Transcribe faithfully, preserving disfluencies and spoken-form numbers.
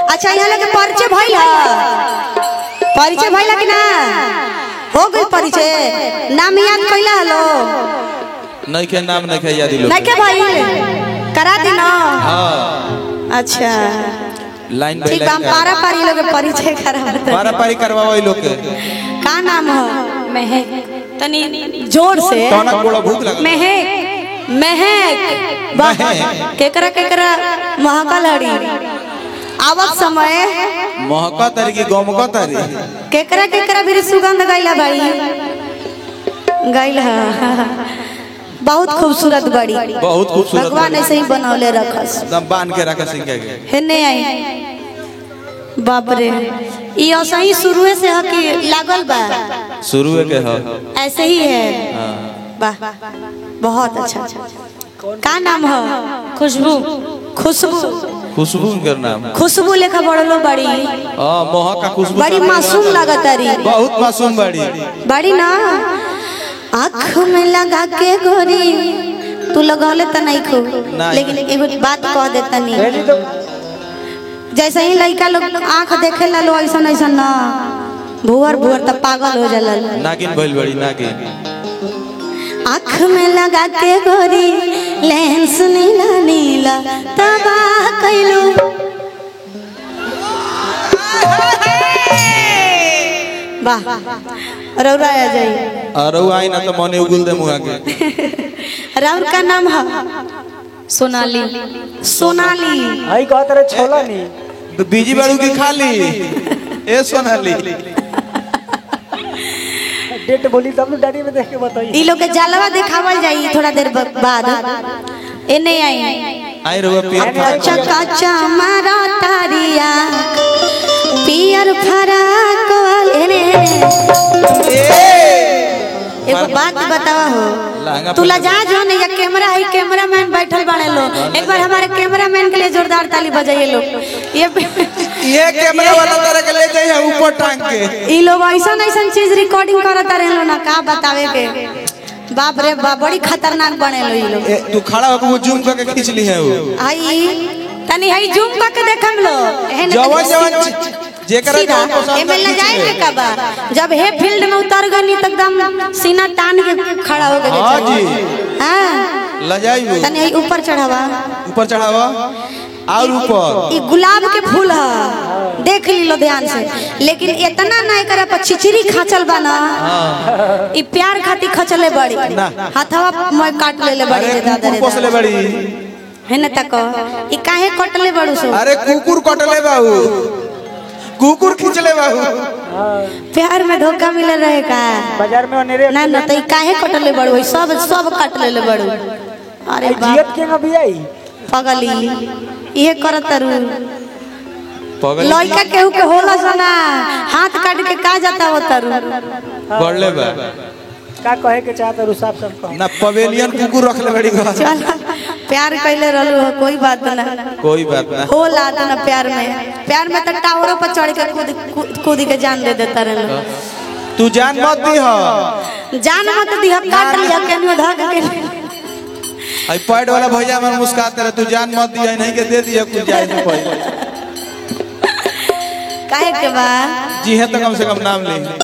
अच्छा यहाँ लगे परिचय भइल ह परिचय भइल कि ना हो गई परिचय नाम याद कइला हलो नहीं के नाम नहीं के याद दिलो नहीं के भइल करा दी ना हां अच्छा लाइन बाय ठीक लाइन हम पारा पारी लोग परिचय करा पारा पारी करवावे लोग के का नाम है महक तनी जोर से तोना बड़ा भूख लगा महक महक वाह केकरा केकरा महका लड़ी आवक समय महका तरी की गमका तरी केकरा केकरा भी सुगंध गाइला भाई गाइला बहुत खूबसूरत बड़ी बहुत खूबसूरत भगवान ऐसे ही बनौले रखस एकदम बांध के रखा सिंह के हेने आई बाप रे ई ऐसे ही शुरू से है कि लागल बा शुरू के है ऐसे ही है वाह बहुत अच्छा का नाम है खुशबू खुशबू खुशबू के नाम खुशबू लेखा बड़लो बड़ी हां महका खुशबू बड़ी मासूम लगतारी बहुत मासूम बड़ी बड़ी ना आँख में लगा के गोरी तू लगौले त नहीं खो लेकिन एगो बात कह देता नहीं जैसे ही लड़का लोग आँख देखे ला लो ऐसा ऐसा ना भुवर भुवर त पागल हो जाला नागिन भइल बड़ी नागिन आँख में लगा के गोरी लेंस नीला नीला तबाह कैलू वाह रौरा आ जाई अरौ आई ना तो मने उगल दे मुहा के राउर का नाम है सोनाली सोनाली आई कहत रे छोला नी तो बीजी बाड़ू की खाली ए सोनाली डेट बोली तब न डायरी में देख के बताई ई लोग के जलवा दिखावल जाई थोड़ा देर बाद एने आई आई रहुआ पियर कच्चा कच्चा मारा तारिया पियर फराक एने एगो बात बतावा हो तू लजा जो नहीं या कैमरा है कैमरामैन बैठल बने लो एक बार हमारे कैमरामैन के लिए जोरदार ताली बजाइए लोग ये ये कैमरा वाला तरह के ले जाइए ऊपर टांग के ई लोग ऐसा ऐसा चीज रिकॉर्डिंग करत रहे लो ना का बतावे के बाप रे बाप बड़ी खतरनाक बने लो ई लोग तू खड़ा होकर वो जूम करके खींच ली है वो आई तनी हई जूम करके देखम लो जवान जवान जेकरा सीधा एमे ले जाए के कबा जब हे फील्ड में उतर गनी त एकदम सीना तान के खड़ा हो गए हां जी हां ले जाइयो तनी हई ऊपर चढ़ावा ऊपर चढ़ावा और ऊपर ई गुलाब के फूल है देख ली लो ध्यान से लेकिन इतना ना एकरा पर छिचरी खाचल बना ई प्यार खाती खचले बड़ी हाथवा मैं काट लेले बड़ी रे दादा रे पोसले बड़ी है न तक ई काहे कटले बड़ू सो अरे कुकुर कटले बाबू कुकुर खींचले बाबू प्यार में धोखा मिल रहे का बाजार में अनेरे ना ना तई काहे कटले बड़ू सब सब काट लेले बड़ू अरे जियत के न भी आई पगली ये करत रू पगल लइका केहू के होला सना हाथ काट के का जाता हो तरु बढ़ले बा का कहे के चाहत रू साफ साफ कह ना पवेलियन कुकुर रखले बड़ी घर चल प्यार कइले रहलू हो कोई बात ना कोई बात ना होला त ना प्यार में प्यार में त टावरों पर चढ़ के कूद कूद के जान दे देता रहलू तू जान मत दी हो जान मत दी काट लिया केनो धक के आई पैड वाला भैया मन मुस्कुराते रहे तू जान मत दी नहीं के दे दिया कुछ जाए तो पहले काहे के बा जी है तो कम से कम नाम ले